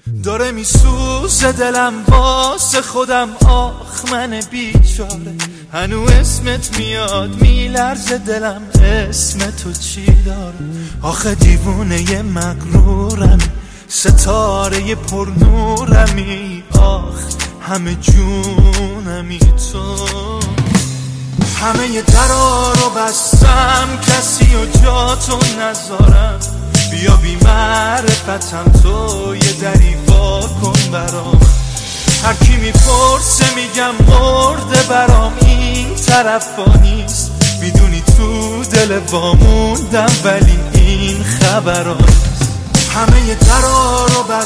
داره میسوزه دلم واسه خودم، آخ من بیچاره. هنو اسمت میاد میلرزه دلم، اسم تو چی داره؟ آخه دیوونه ی مغرورم، ستاره پرنورمی، آخ همه جونمی تو. همه ی درا رو بستم، کسی و جا تو نذارم. بیا بی معرفتم تو یه دری وا کن برام. هر کی میپرسه میگم مرده برام، این طرفا نیست. میدونی تو دل واموندم ولی این خبرا نیست. همه ی درا رو